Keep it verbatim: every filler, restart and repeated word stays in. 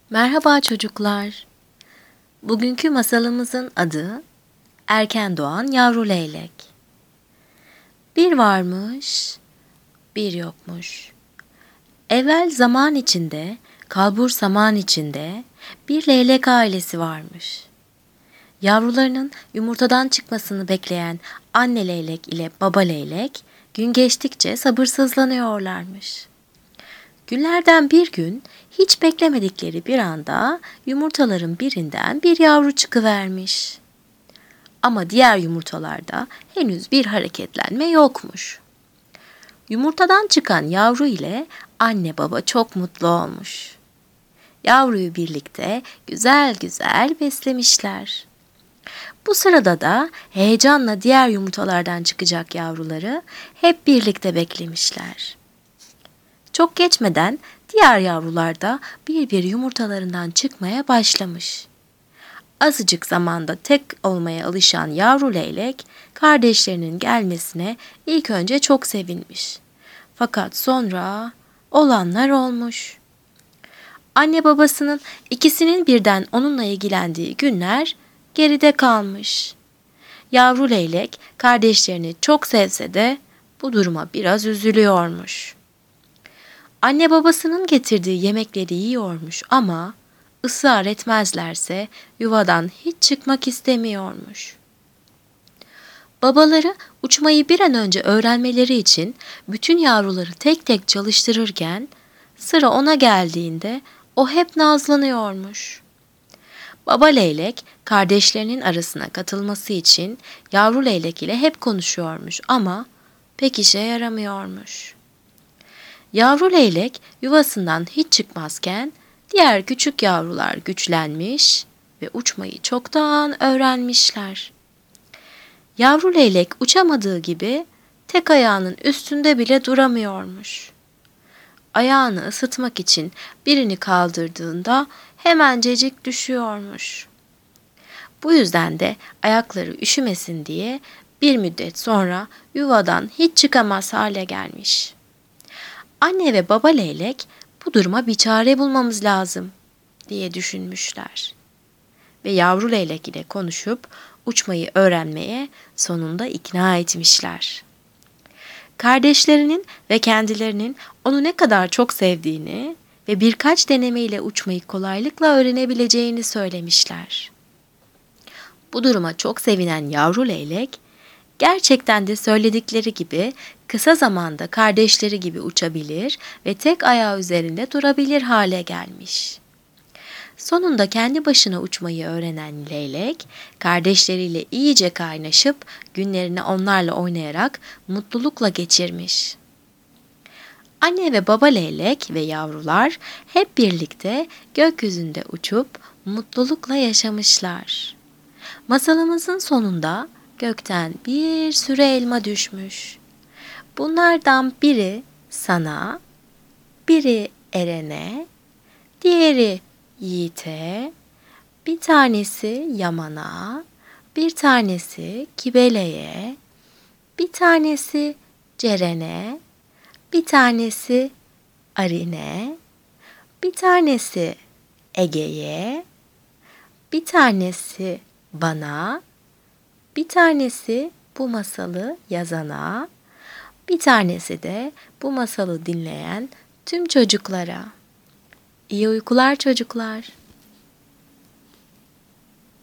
Merhaba çocuklar. Bugünkü masalımızın adı Erken Doğan Yavru Leylek. Bir varmış, bir yokmuş. Evvel zaman içinde, kalbur saman içinde bir leylek ailesi varmış. Yavrularının yumurtadan çıkmasını bekleyen anne leylek ile baba leylek gün geçtikçe sabırsızlanıyorlarmış. Günlerden bir gün hiç beklemedikleri bir anda yumurtaların birinden bir yavru çıkıvermiş. Ama diğer yumurtalarda henüz bir hareketlenme yokmuş. Yumurtadan çıkan yavru ile anne baba çok mutlu olmuş. Yavruyu birlikte güzel güzel beslemişler. Bu sırada da heyecanla diğer yumurtalardan çıkacak yavruları hep birlikte beklemişler. Çok geçmeden diğer yavrular da bir bir yumurtalarından çıkmaya başlamış. Azıcık zamanda tek olmaya alışan yavru leylek kardeşlerinin gelmesine ilk önce çok sevinmiş. Fakat sonra olanlar olmuş. Anne babasının ikisinin birden onunla ilgilendiği günler geride kalmış. Yavru leylek kardeşlerini çok sevse de bu duruma biraz üzülüyormuş. Anne babasının getirdiği yemekleri yiyormuş ama ısrar etmezlerse yuvadan hiç çıkmak istemiyormuş. Babaları uçmayı bir an önce öğrenmeleri için bütün yavruları tek tek çalıştırırken sıra ona geldiğinde o hep nazlanıyormuş. Baba leylek kardeşlerinin arasına katılması için yavru leylek ile hep konuşuyormuş ama pek işe yaramıyormuş. Yavru leylek yuvasından hiç çıkmazken diğer küçük yavrular güçlenmiş ve uçmayı çoktan öğrenmişler. Yavru leylek uçamadığı gibi tek ayağının üstünde bile duramıyormuş. Ayağını ısıtmak için birini kaldırdığında hemencecik düşüyormuş. Bu yüzden de ayakları üşümesin diye bir müddet sonra yuvadan hiç çıkamaz hale gelmiş. Anne ve baba leylek bu duruma bir çare bulmamız lazım diye düşünmüşler. Ve yavru leylek ile konuşup uçmayı öğrenmeye sonunda ikna etmişler. Kardeşlerinin ve kendilerinin onu ne kadar çok sevdiğini ve birkaç denemeyle uçmayı kolaylıkla öğrenebileceğini söylemişler. Bu duruma çok sevinen yavru leylek, gerçekten de söyledikleri gibi kısa zamanda kardeşleri gibi uçabilir ve tek ayağı üzerinde durabilir hale gelmiş. Sonunda kendi başına uçmayı öğrenen leylek, kardeşleriyle iyice kaynaşıp günlerini onlarla oynayarak mutlulukla geçirmiş. Anne ve baba leylek ve yavrular hep birlikte gökyüzünde uçup mutlulukla yaşamışlar. Masalımızın sonunda gökten bir sürü elma düşmüş. Bunlardan biri sana, biri Eren'e, diğeri Yiğit'e, bir tanesi Yaman'a, bir tanesi Kibele'ye, bir tanesi Ceren'e, bir tanesi Arin'e, bir tanesi Ege'ye, bir tanesi bana, bir tanesi bu masalı yazana, bir tanesi de bu masalı dinleyen tüm çocuklara. İyi uykular çocuklar.